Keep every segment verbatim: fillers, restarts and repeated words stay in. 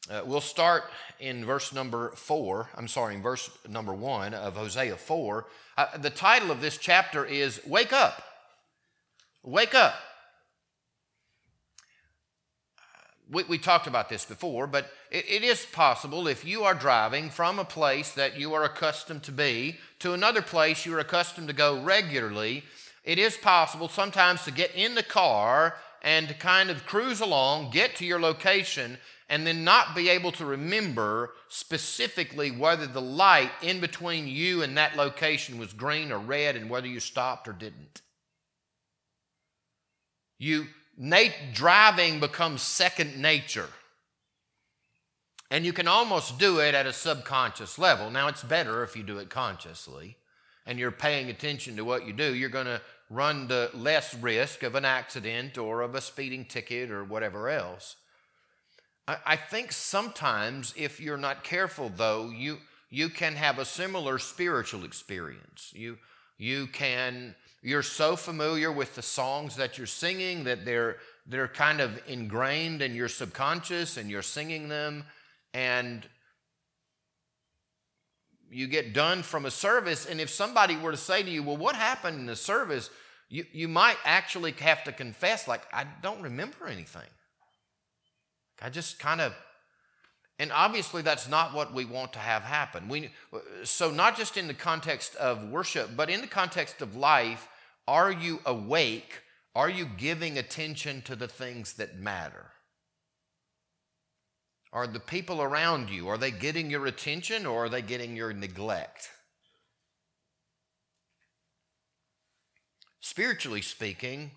Uh, we'll start in verse number four. I'm sorry, in verse number one of Hosea four. Uh, the title of this chapter is Wake Up. Wake Up. We, we talked about this before, but it, it is possible if you are driving from a place that you are accustomed to be to another place you are accustomed to go regularly, it is possible sometimes to get in the car and to kind of cruise along, get to your location, and then not be able to remember specifically whether the light in between you and that location was green or red and whether you stopped or didn't. You, nat- driving becomes second nature. And you can almost do it at a subconscious level. Now, it's better if you do it consciously and you're paying attention to what you do. You're going to run the less risk of an accident or of a speeding ticket or whatever else. I think sometimes if you're not careful, though, you you can have a similar spiritual experience. You you can you're so familiar with the songs that you're singing that they're they're kind of ingrained in your subconscious and you're singing them, and you get done from a service, and if somebody were to say to you, well, what happened in the service? You you might actually have to confess, like, I don't remember anything. I just kind of, and obviously that's not what we want to have happen. We, so not just in the context of worship, but in the context of life, are you awake? Are you giving attention to the things that matter? Are the people around you, are they getting your attention or are they getting your neglect? Spiritually speaking,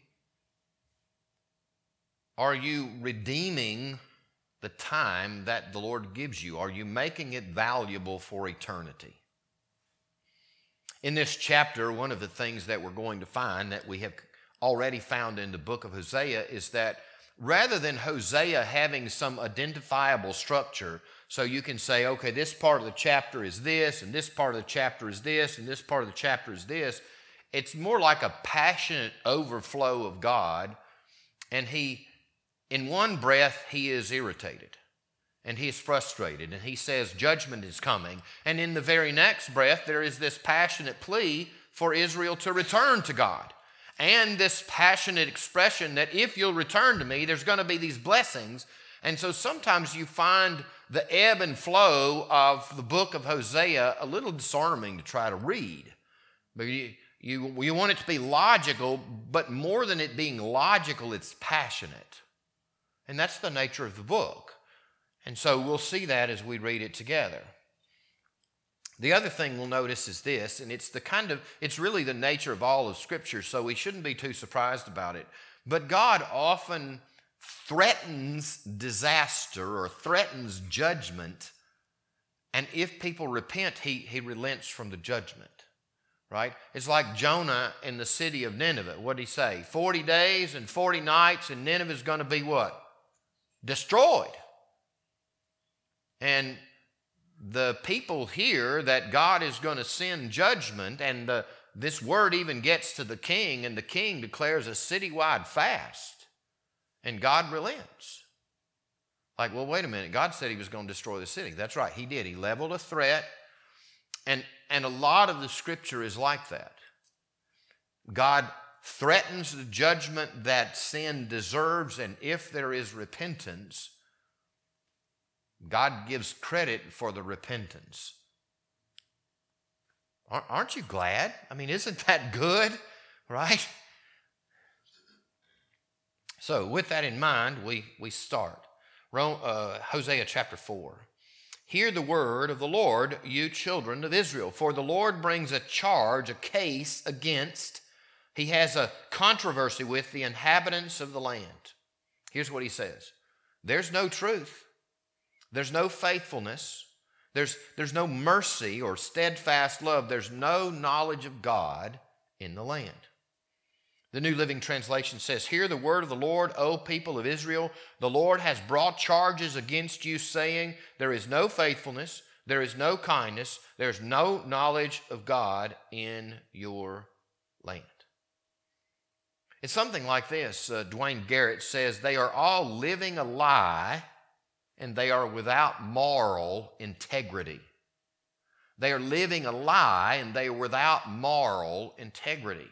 are you redeeming the time that the Lord gives you? Are you making it valuable for eternity? In this chapter, one of the things that we're going to find that we have already found in the book of Hosea is that rather than Hosea having some identifiable structure, so you can say, okay, this part of the chapter is this, and this part of the chapter is this, and this part of the chapter is this, it's more like a passionate overflow of God, and he in one breath, he is irritated and he is frustrated and he says judgment is coming. And in the very next breath, there is this passionate plea for Israel to return to God. And this passionate expression that if you'll return to me, there's going to be these blessings. And so sometimes you find the ebb and flow of the book of Hosea a little disarming to try to read. But you, you, you want it to be logical, but more than it being logical, it's passionate. And that's the nature of the book. And so we'll see that as we read it together. The other thing we'll notice is this, and it's the kind of, it's really the nature of all of Scripture, so we shouldn't be too surprised about it. But God often threatens disaster or threatens judgment, and if people repent, he, he relents from the judgment. Right? It's like Jonah in the city of Nineveh. What did he say? forty days and forty nights, and Nineveh is going to be what? Destroyed. And the people hear that God is going to send judgment, and the, this word even gets to the king, and the king declares a citywide fast, and God relents. Like, well, wait a minute. God said he was going to destroy the city. That's right, he did. He leveled a threat, and, and a lot of the Scripture is like that. God threatens the judgment that sin deserves, and if there is repentance, God gives credit for the repentance. Aren't you glad? I mean, isn't that good, right? So with that in mind, we, we start. Uh, Hosea chapter four. Hear the word of the Lord, you children of Israel, for the Lord brings a charge, a case against, he has a controversy with the inhabitants of the land. Here's what he says. There's no truth. There's no faithfulness. There's, there's no mercy or steadfast love. There's no knowledge of God in the land. The New Living Translation says, hear the word of the Lord, O people of Israel. The Lord has brought charges against you, saying, there is no faithfulness, there is no kindness, there's no knowledge of God in your land. It's something like this. Uh, Dwayne Garrett says, they are all living a lie and they are without moral integrity. They are living a lie, and they are without moral integrity.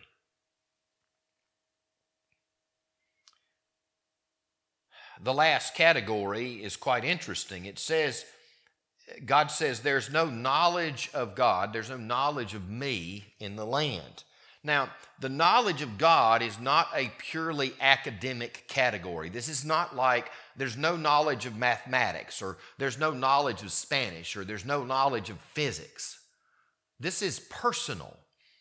The last category is quite interesting. It says, God says, there's no knowledge of God, there's no knowledge of me in the land. Now, the knowledge of God is not a purely academic category. This is not like there's no knowledge of mathematics, or there's no knowledge of Spanish, or there's no knowledge of physics. This is personal.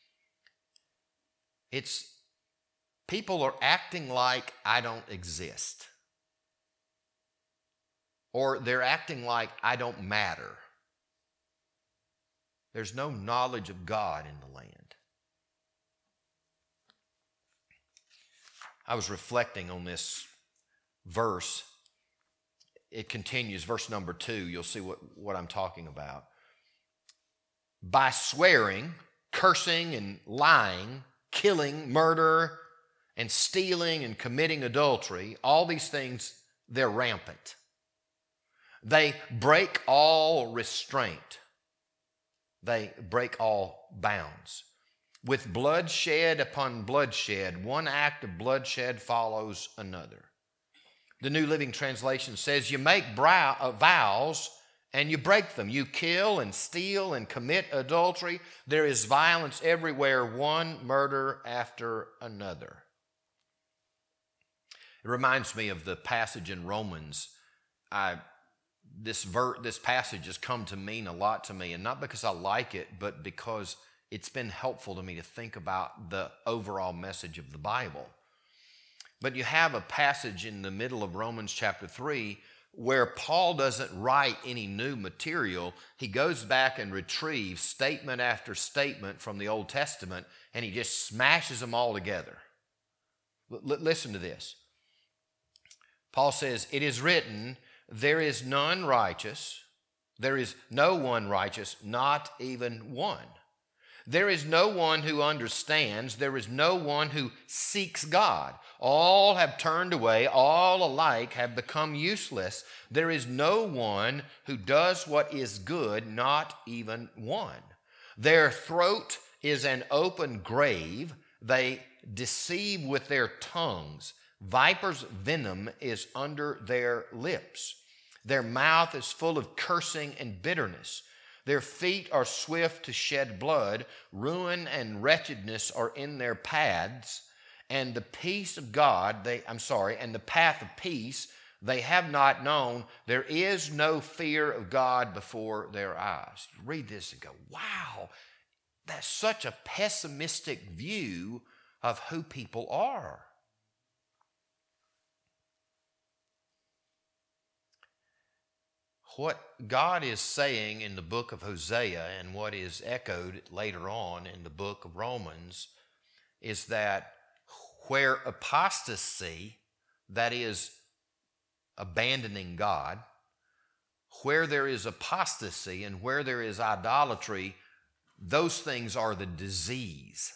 It's people are acting like I don't exist. Or they're acting like I don't matter. There's no knowledge of God in the land. I was reflecting on this verse. It continues, verse number two. You'll see what, what I'm talking about. By swearing, cursing, and lying, killing, murder, and stealing, and committing adultery, all these things, they're rampant. They break all restraint. They break all bounds. With bloodshed upon bloodshed, one act of bloodshed follows another. The New Living Translation says, you make brow, uh, vows and you break them. You kill and steal and commit adultery. There is violence everywhere, one murder after another. It reminds me of the passage in Romans. I, this, ver, this passage has come to mean a lot to me, and not because I like it, but because it's been helpful to me to think about the overall message of the Bible. But you have a passage in the middle of Romans chapter three where Paul doesn't write any new material. He goes back and retrieves statement after statement from the Old Testament, and he just smashes them all together. L- listen to this. Paul says, it is written, there is none righteous, there is no one righteous, not even one. There is no one who understands. There is no one who seeks God. All have turned away. All alike have become useless. There is no one who does what is good, not even one. Their throat is an open grave. They deceive with their tongues. Viper's venom is under their lips. Their mouth is full of cursing and bitterness. Their feet are swift to shed blood. Ruin and wretchedness are in their paths. And the peace of God, they, I'm sorry, and the path of peace they have not known. There is no fear of God before their eyes. You read this and go, wow, that's such a pessimistic view of who people are. What God is saying in the book of Hosea and what is echoed later on in the book of Romans is that where apostasy, that is abandoning God, where there is apostasy and where there is idolatry, those things are the disease.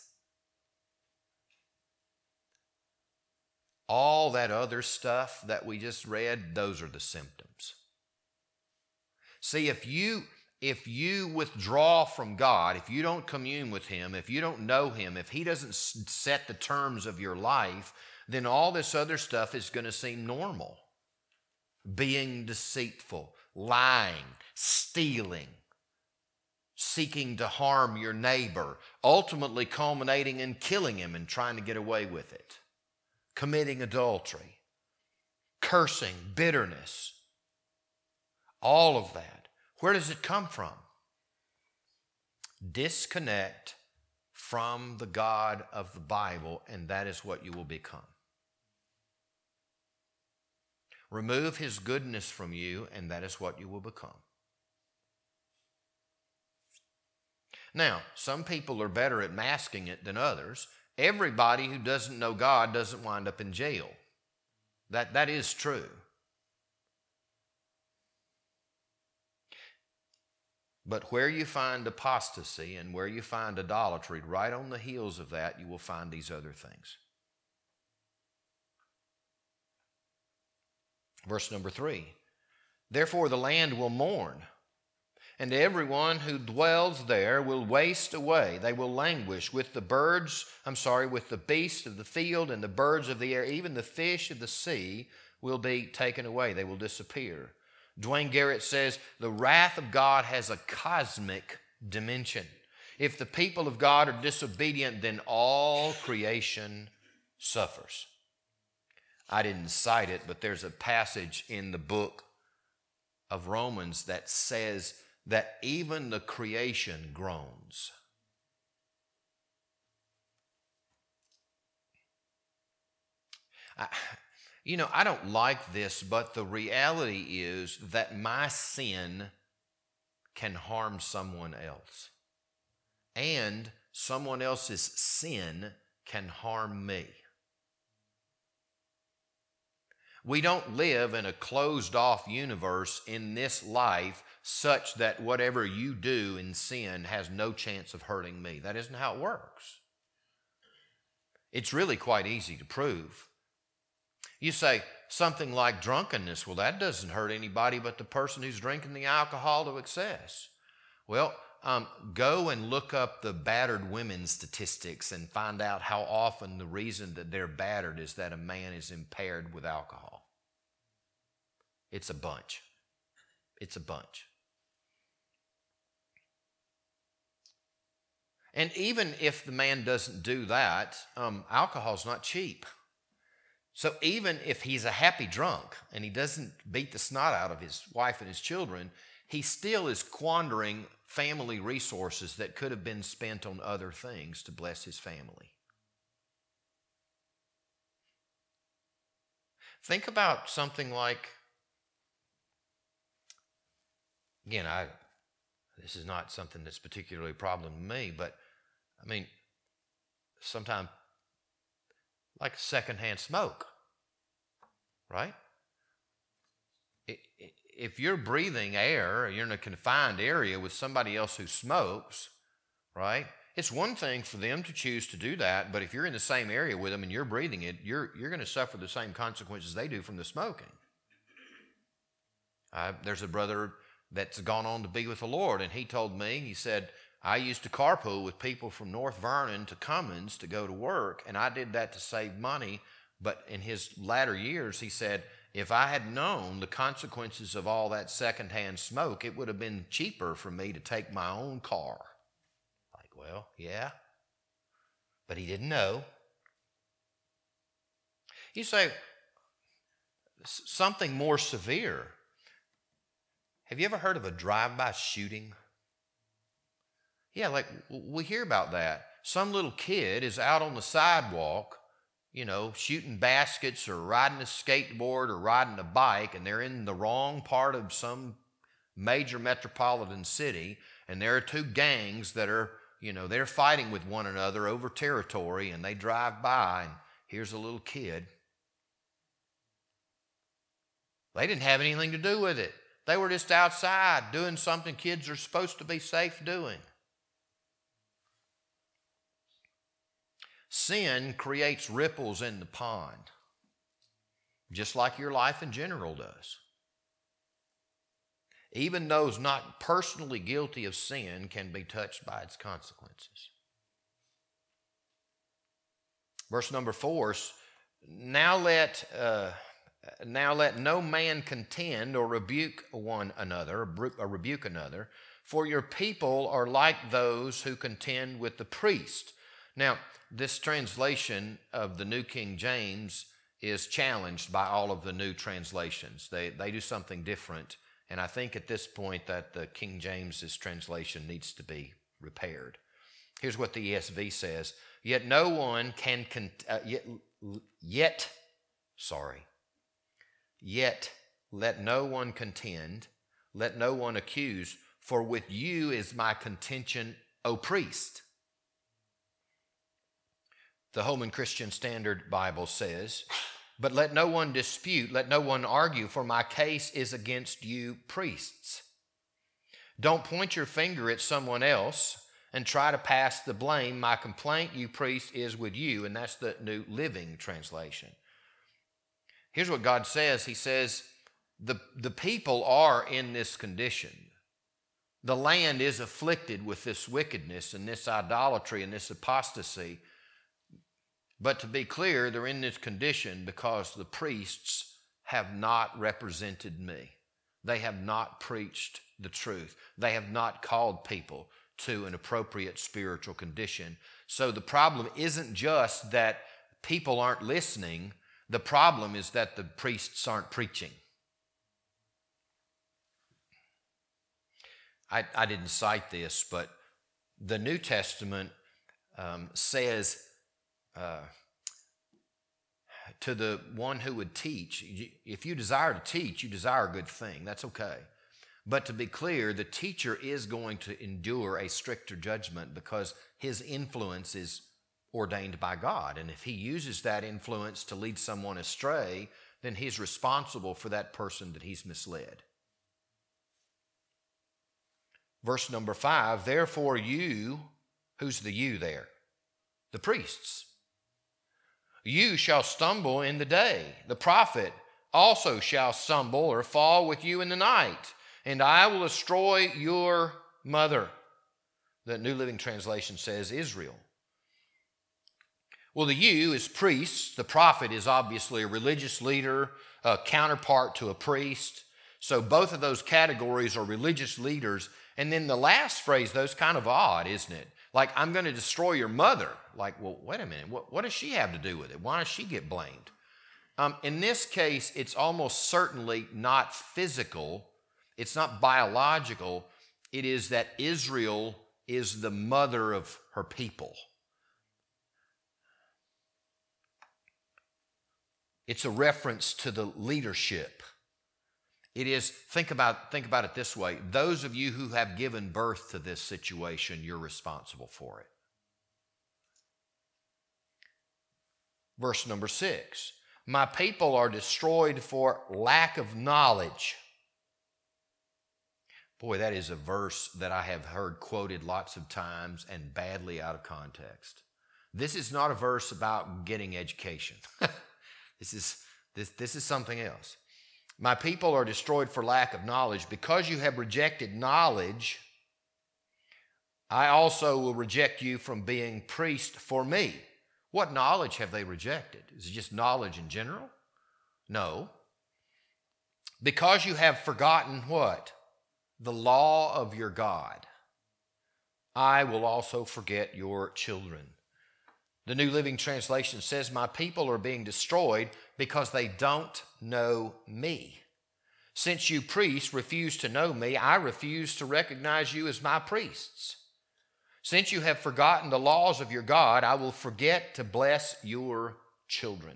All that other stuff that we just read, those are the symptoms. See, if you if you withdraw from God, if you don't commune with Him, if you don't know Him, if He doesn't set the terms of your life, then all this other stuff is going to seem normal. Being deceitful, lying, stealing, seeking to harm your neighbor, ultimately culminating in killing him and trying to get away with it, committing adultery, cursing, bitterness. All of that. Where does it come from? Disconnect from the God of the Bible, and that is what you will become. Remove His goodness from you, and that is what you will become. Now, some people are better at masking it than others. Everybody who doesn't know God doesn't wind up in jail. That, that is true. But where you find apostasy and where you find idolatry, right on the heels of that, you will find these other things. Verse number three, Therefore the land will mourn, and everyone who dwells there will waste away. They will languish with the birds, I'm sorry, with the beasts of the field and the birds of the air. Even the fish of the sea will be taken away. They will disappear. Dwayne Garrett says, the wrath of God has a cosmic dimension. If the people of God are disobedient, then all creation suffers. I didn't cite it, but there's a passage in the book of Romans that says that even the creation groans. I, you know, I don't like this, but the reality is that my sin can harm someone else. And someone else's sin can harm me. We don't live in a closed-off universe in this life such that whatever you do in sin has no chance of hurting me. That isn't how it works. It's really quite easy to prove. You say something like drunkenness, well, that doesn't hurt anybody but the person who's drinking the alcohol to excess. Well, um, go and look up the battered women statistics and find out how often the reason that they're battered is that a man is impaired with alcohol. It's a bunch. It's a bunch. And even if the man doesn't do that, um, alcohol's not cheap. So even if he's a happy drunk and he doesn't beat the snot out of his wife and his children, he still is squandering family resources that could have been spent on other things to bless his family. Think about something like, again, I this is not something that's particularly a problem to me, but I mean, sometimes like secondhand smoke, right? If you're breathing air, or you're in a confined area with somebody else who smokes, right? It's one thing for them to choose to do that, but if you're in the same area with them and you're breathing it, you're you're going to suffer the same consequences they do from the smoking. Uh, there's a brother that's gone on to be with the Lord, and he told me, he said, I used to carpool with people from North Vernon to Cummins to go to work, and I did that to save money, but in his latter years, he said, if I had known the consequences of all that secondhand smoke, it would have been cheaper for me to take my own car. Like, well, yeah, but he didn't know. You say, something more severe. Have you ever heard of a drive-by shooting? Yeah, like we hear about that. Some little kid is out on the sidewalk, you know, shooting baskets or riding a skateboard or riding a bike, and they're in the wrong part of some major metropolitan city, and there are two gangs that are, you know, they're fighting with one another over territory, and they drive by, and here's a little kid. They didn't have anything to do with it. They were just outside doing something kids are supposed to be safe doing. Sin creates ripples in the pond, just like your life in general does. Even those not personally guilty of sin can be touched by its consequences. Verse number four, now let... Uh, Now let no man contend or rebuke one another, or rebuke another, for your people are like those who contend with the priest. Now, this translation of the New King James is challenged by all of the new translations. They, they do something different, and I think at this point that the King James's translation needs to be repaired. Here's what the E S V says, Yet no one can, con- uh, yet, yet, sorry, Yet let no one contend, let no one accuse, for with you is my contention, O priest. The Holman Christian Standard Bible says, But let no one dispute, let no one argue, for my case is against you priests. Don't point your finger at someone else and try to pass the blame. My complaint, you priests, is with you. And that's the New Living Translation. Here's what God says. He says, the, the people are in this condition. The land is afflicted with this wickedness and this idolatry and this apostasy. But to be clear, they're in this condition because the priests have not represented me. They have not preached the truth. They have not called people to an appropriate spiritual condition. So the problem isn't just that people aren't listening. The problem is that the priests aren't preaching. I, I didn't cite this, but the New Testament um, says uh, to the one who would teach, if you desire to teach, you desire a good thing. That's okay. But to be clear, the teacher is going to endure a stricter judgment because his influence is ordained by God. And if he uses that influence to lead someone astray, then he's responsible for that person that he's misled. Verse number five, therefore you, who's the you there? The priests. You shall stumble in the day. The prophet also shall stumble or fall with you in the night, and I will destroy your mother. The New Living Translation says Israel. Well, the you is priests. The prophet is obviously a religious leader, a counterpart to a priest. So both of those categories are religious leaders. And then the last phrase, though, is kind of odd, isn't it? Like, I'm going to destroy your mother. Like, well, wait a minute. What, what does she have to do with it? Why does she get blamed? Um, in this case, it's almost certainly not physical. It's not biological. It is that Israel is the mother of her people. It's a reference to the leadership. It is, think about, think about it this way. Those of you who have given birth to this situation, you're responsible for it. Verse number six, my people are destroyed for lack of knowledge. Boy, that is a verse that I have heard quoted lots of times and badly out of context. This is not a verse about getting education. this is, this, this is something else. My people are destroyed for lack of knowledge. Because you have rejected knowledge, I also will reject you from being priest for me. What knowledge have they rejected? Is it just knowledge in general? No. Because you have forgotten what? The law of your God, I will also forget your children. The New Living Translation says, my people are being destroyed because they don't know me. Since you priests refuse to know me, I refuse to recognize you as my priests. Since you have forgotten the laws of your God, I will forget to bless your children.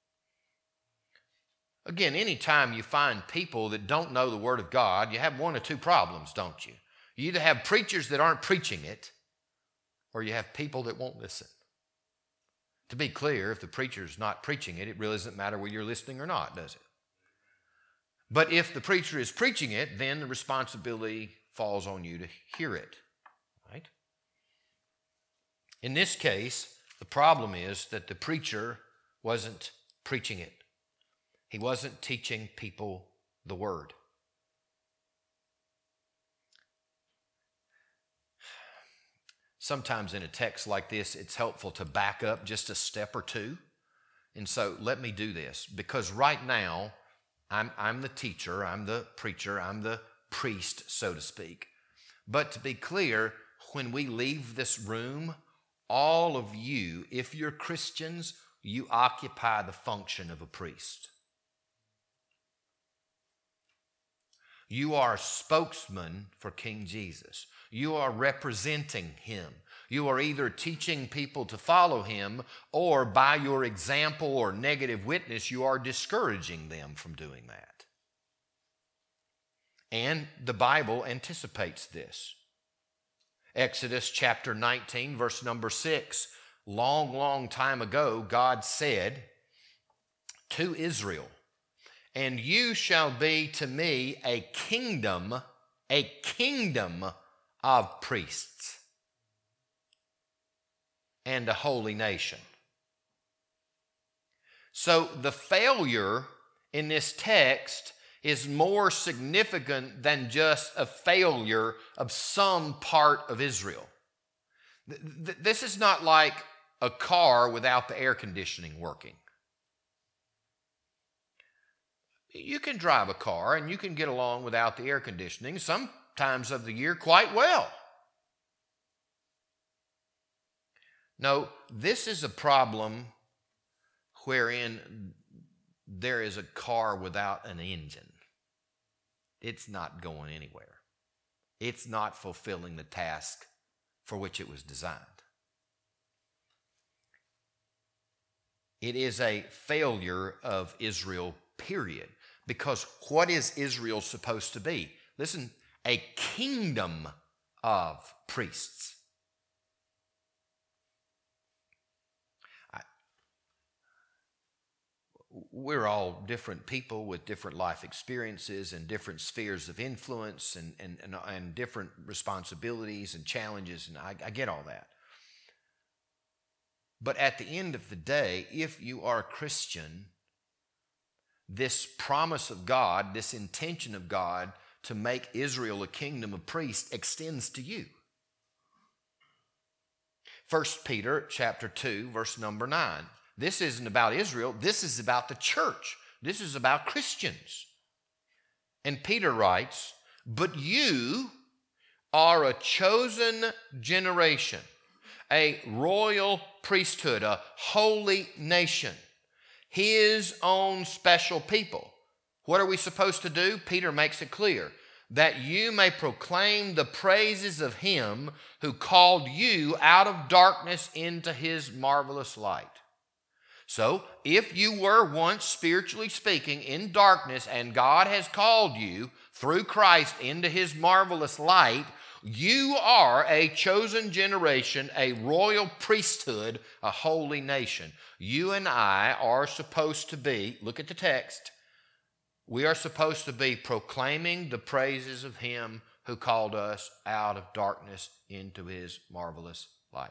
Again, anytime you find people that don't know the Word of God, you have one or two problems, don't you? You either have preachers that aren't preaching it, or you have people that won't listen. To be clear, if the preacher's not preaching it, it really doesn't matter whether you're listening or not, does it? But if the preacher is preaching it, then the responsibility falls on you to hear it, right? In this case, the problem is that the preacher wasn't preaching it. He wasn't teaching people the Word. Sometimes in a text like this, it's helpful to back up just a step or two. And so let me do this, because right now, I'm, I'm the teacher, I'm the preacher, I'm the priest, so to speak. But to be clear, when we leave this room, all of you, if you're Christians, you occupy the function of a priest. You are a spokesman for King Jesus. You are representing him. You are either teaching people to follow him, or by your example or negative witness, you are discouraging them from doing that. And the Bible anticipates this. Exodus chapter nineteen, verse number six. Long, long time ago, God said to Israel, and you shall be to me a kingdom, a kingdom of priests and a holy nation. So the failure in this text is more significant than just a failure of some part of Israel. This is not like a car without the air conditioning working. You can drive a car and you can get along without the air conditioning some times of the year quite well. No, this is a problem wherein there is a car without an engine. It's not going anywhere. It's not fulfilling the task for which it was designed. It is a failure of Israel, period. Because what is Israel supposed to be? Listen, a kingdom of priests. I, we're all different people with different life experiences and different spheres of influence and, and, and, and different responsibilities and challenges, and I, I get all that. But at the end of the day, if you are a Christian, this promise of God, this intention of God to make Israel a kingdom of priests extends to you. First Peter chapter two, verse number nine. This isn't about Israel. This is about the church. This is about Christians. And Peter writes, "But you are a chosen generation, a royal priesthood, a holy nation, His own special people." What are we supposed to do? Peter makes it clear. "That you may proclaim the praises of Him who called you out of darkness into His marvelous light." So, if you were once, spiritually speaking, in darkness and God has called you through Christ into His marvelous light, you are a chosen generation, a royal priesthood, a holy nation. You and I are supposed to be, look at the text, we are supposed to be proclaiming the praises of Him who called us out of darkness into His marvelous light.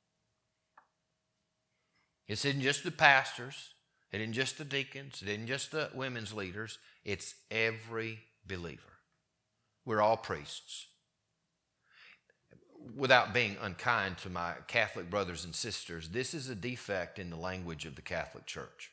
It isn't just the pastors, it isn't just the deacons, it isn't just the women's leaders, it's every believer. We're all priests. Without being unkind to my Catholic brothers and sisters, this is a defect in the language of the Catholic Church.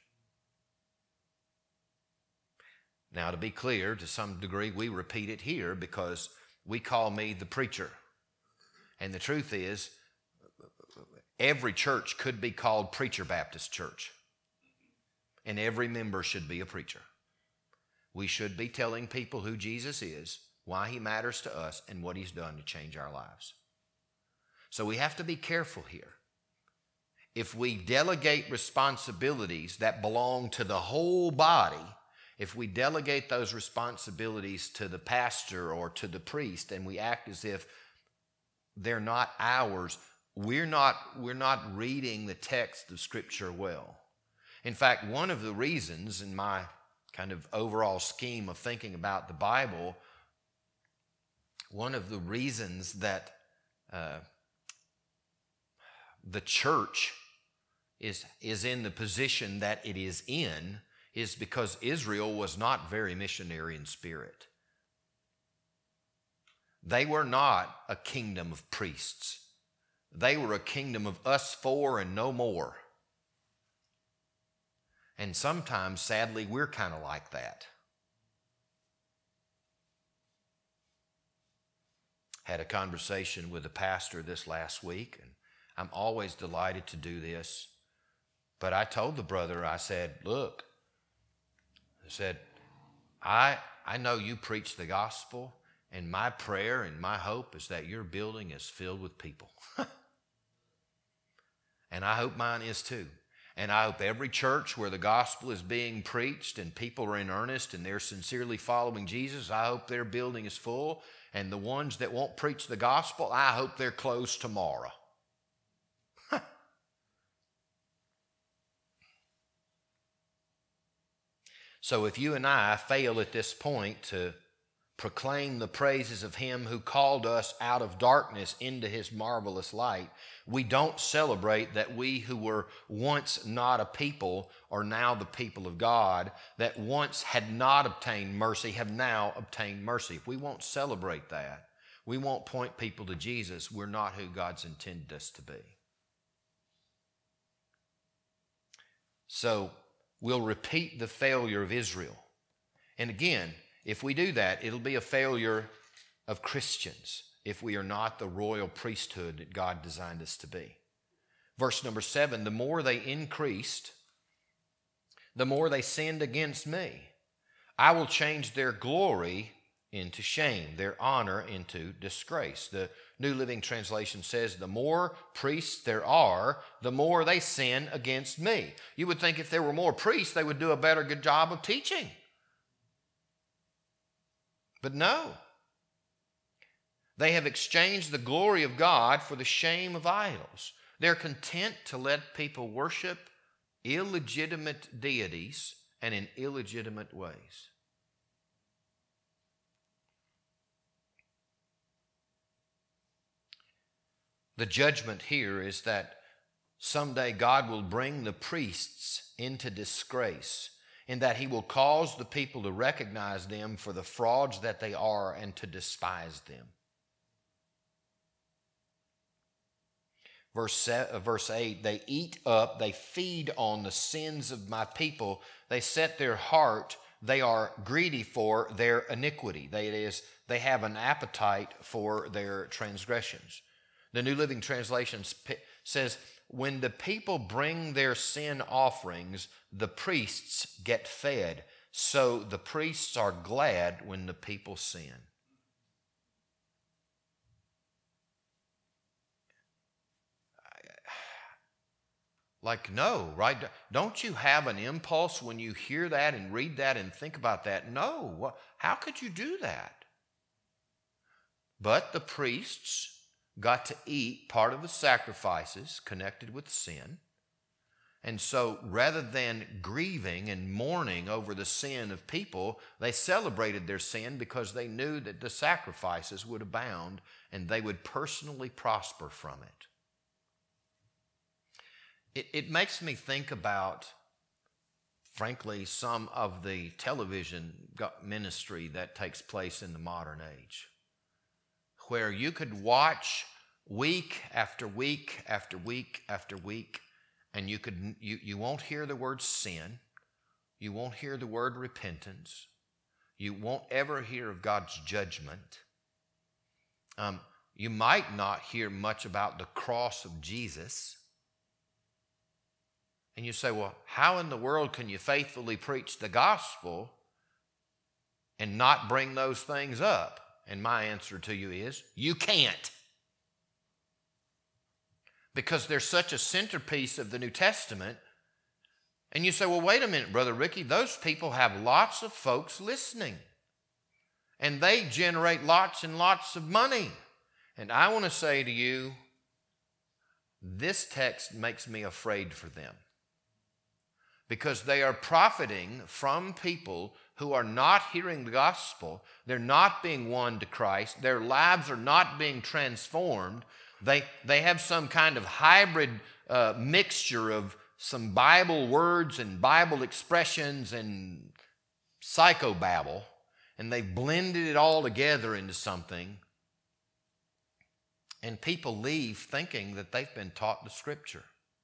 Now, to be clear, to some degree, we repeat it here because we call me the preacher. And the truth is, every church could be called Preacher Baptist Church. And every member should be a preacher. We should be telling people who Jesus is, why He matters to us, and what He's done to change our lives. So we have to be careful here. If we delegate responsibilities that belong to the whole body, if we delegate those responsibilities to the pastor or to the priest and we act as if they're not ours, we're not, we're not reading the text of Scripture well. In fact, one of the reasons in my kind of overall scheme of thinking about the Bible, one of the reasons that uh, the church is, is in the position that it is in is because Israel was not very missionary in spirit. They were not a kingdom of priests. They were a kingdom of us four and no more. And sometimes, sadly, we're kind of like that. Had a conversation with a pastor this last week, and I'm always delighted to do this. But I told the brother, I said, look, I said, I, I know you preach the gospel, and my prayer and my hope is that your building is filled with people. And I hope mine is too. And I hope every church where the gospel is being preached and people are in earnest and they're sincerely following Jesus, I hope their building is full. And the ones that won't preach the gospel, I hope they're closed tomorrow. So if you and I fail at this point to proclaim the praises of him who called us out of darkness into his marvelous light. We don't celebrate that we who were once not a people are now the people of God, that once had not obtained mercy have now obtained mercy. We won't celebrate that. We won't point people to Jesus. We're not who God's intended us to be. So we'll repeat the failure of Israel. And again, if we do that, it'll be a failure of Christians if we are not the royal priesthood that God designed us to be. Verse number seven, the more they increased, the more they sinned against me. I will change their glory into shame, their honor into disgrace. The New Living Translation says, the more priests there are, the more they sin against me. You would think if there were more priests, they would do a better good job of teaching. But no. They have exchanged the glory of God for the shame of idols. They're content to let people worship illegitimate deities and in illegitimate ways. The judgment here is that someday God will bring the priests into disgrace, in that he will cause the people to recognize them for the frauds that they are and to despise them. Verse, verse eight, they eat up, they feed on the sins of my people. They set their heart, they are greedy for their iniquity. That is, they have an appetite for their transgressions. The New Living Translation says, when the people bring their sin offerings, the priests get fed. So the priests are glad when the people sin. Like, no, right? Don't you have an impulse when you hear that and read that and think about that? No. How could you do that? But the priests got to eat part of the sacrifices connected with sin. And so rather than grieving and mourning over the sin of people, they celebrated their sin because they knew that the sacrifices would abound and they would personally prosper from it. It, it makes me think about, frankly, some of the television ministry that takes place in the modern age, where you could watch week after week after week after week, and you could you, you won't hear the word sin, you won't hear the word repentance, you won't ever hear of God's judgment. Um, you might not hear much about the cross of Jesus. And you say, well, how in the world can you faithfully preach the gospel and not bring those things up? And my answer to you is, you can't. Because they're such a centerpiece of the New Testament. And you say, well, wait a minute, Brother Ricky, those people have lots of folks listening. And they generate lots and lots of money. And I want to say to you, this text makes me afraid for them. Because they are profiting from people who are not hearing the gospel. They're not being won to Christ. Their lives are not being transformed. They, they have some kind of hybrid uh, mixture of some Bible words and Bible expressions and psychobabble, and they've blended it all together into something. And people leave thinking that they've been taught the Scripture.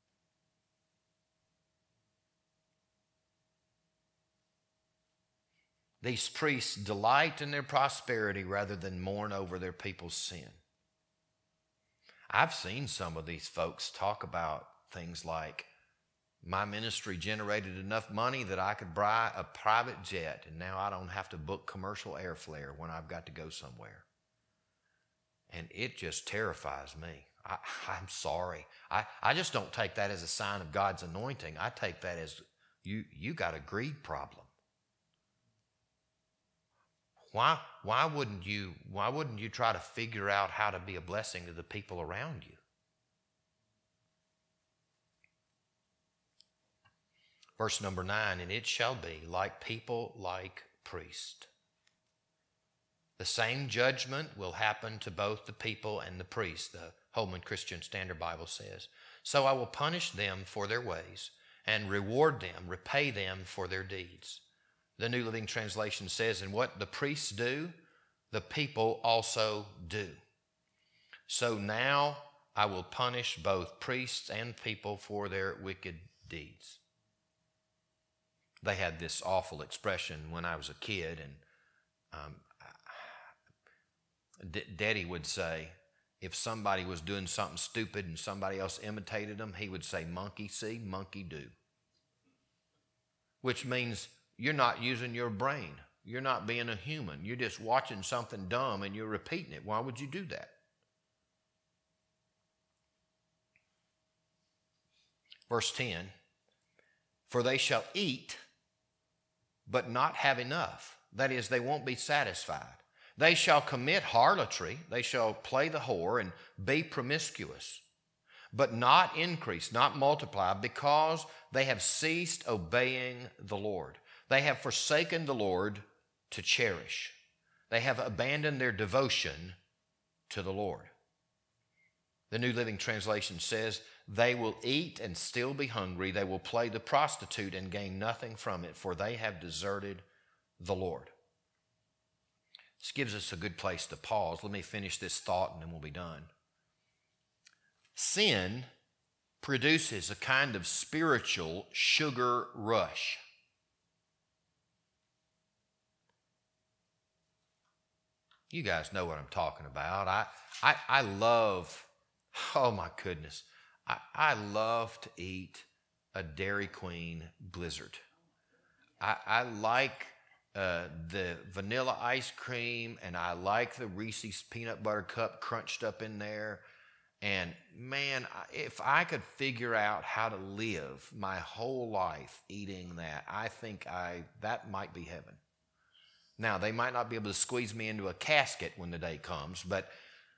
These priests delight in their prosperity rather than mourn over their people's sin. I've seen some of these folks talk about things like, my ministry generated enough money that I could buy a private jet, and now I don't have to book commercial airfare when I've got to go somewhere. And it just terrifies me. I, I'm sorry. I, I just don't take that as a sign of God's anointing. I take that as you, you got a greed problem. Why, why wouldn't you, why wouldn't you try to figure out how to be a blessing to the people around you? Verse number nine, and it shall be like people like priest. The same judgment will happen to both the people and the priests, the Holman Christian Standard Bible says. So I will punish them for their ways and reward them, repay them for their deeds. The New Living Translation says, and what the priests do, the people also do. So now I will punish both priests and people for their wicked deeds. They had this awful expression when I was a kid, and um, D- Daddy would say, if somebody was doing something stupid and somebody else imitated them, he would say, monkey see, monkey do. Which means you're not using your brain. You're not being a human. You're just watching something dumb and you're repeating it. Why would you do that? Verse ten, for they shall eat, but not have enough. That is, they won't be satisfied. They shall commit harlotry, they shall play the whore and be promiscuous, but not increase, not multiply, because they have ceased obeying the Lord. They have forsaken the Lord to cherish. They have abandoned their devotion to the Lord. The New Living Translation says, they will eat and still be hungry. They will play the prostitute and gain nothing from it, for they have deserted the Lord. This gives us a good place to pause. Let me finish this thought and then we'll be done. Sin produces a kind of spiritual sugar rush. You guys know what I'm talking about. I, I, I love, oh my goodness, I, I love to eat a Dairy Queen Blizzard. I, I like uh, the vanilla ice cream, and I like the Reese's peanut butter cup crunched up in there. And man, if I could figure out how to live my whole life eating that, I think I that might be heaven. Now, they might not be able to squeeze me into a casket when the day comes, but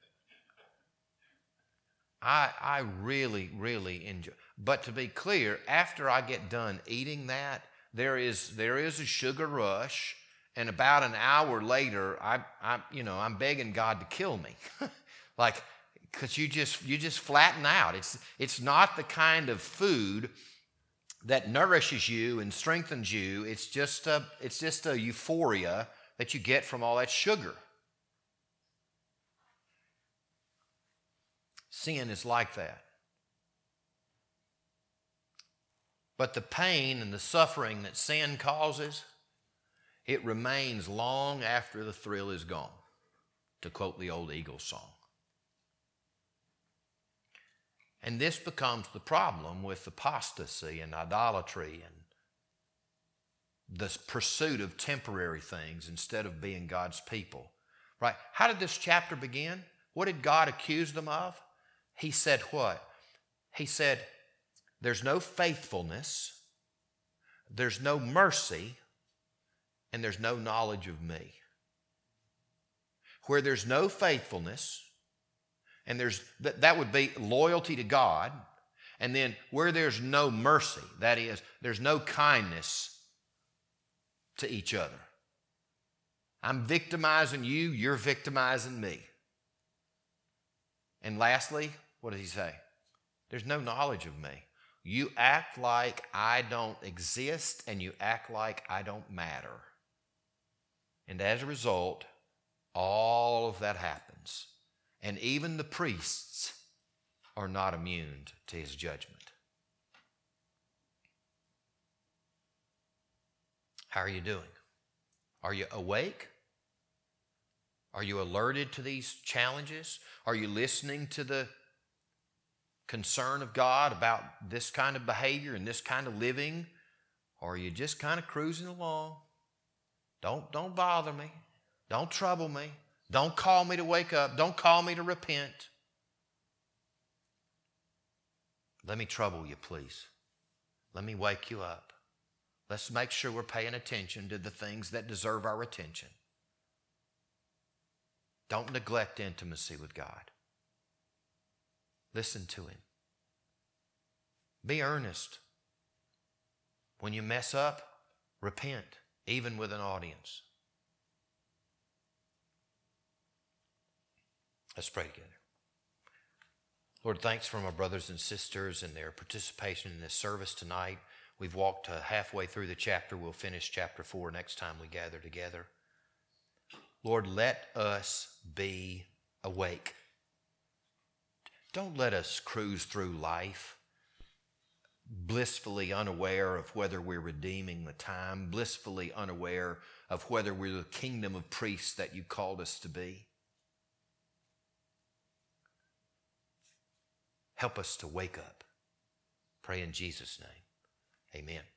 I, I really, really enjoy. But to be clear, after I get done eating that, there is there is a sugar rush, and about an hour later, I, I you know, I'm begging God to kill me, like, because you just you just flatten out. It's it's not the kind of food that nourishes you and strengthens you. It's just a it's just a euphoria that you get from all that sugar. Sin is like that. But the pain and the suffering that sin causes, it remains long after the thrill is gone, to quote the old Eagles song. And this becomes the problem with apostasy and idolatry and the pursuit of temporary things instead of being God's people. Right? How did this chapter begin? What did God accuse them of? He said what? He said, there's no faithfulness, there's no mercy, and there's no knowledge of me. Where there's no faithfulness, and there's that, that would be loyalty to God, and then where there's no mercy, that is, there's no kindness to each other. I'm victimizing you, you're victimizing me. And lastly, what does he say? There's no knowledge of me. You act like I don't exist, and you act like I don't matter. And as a result, all of that happens. And even the priests are not immune to his judgment. How are you doing? Are you awake? Are you alerted to these challenges? Are you listening to the concern of God about this kind of behavior and this kind of living? Or are you just kind of cruising along? Don't, don't bother me. Don't trouble me. Don't call me to wake up. Don't call me to repent. Let me trouble you, please. Let me wake you up. Let's make sure we're paying attention to the things that deserve our attention. Don't neglect intimacy with God. Listen to him. Be earnest. When you mess up, repent, even with an audience. Let's pray together. Lord, thanks for my brothers and sisters and their participation in this service tonight. We've walked uh, halfway through the chapter. We'll finish chapter four next time we gather together. Lord, let us be awake. Don't let us cruise through life blissfully unaware of whether we're redeeming the time, blissfully unaware of whether we're the kingdom of priests that you called us to be. Help us to wake up. Pray in Jesus' name. Amen.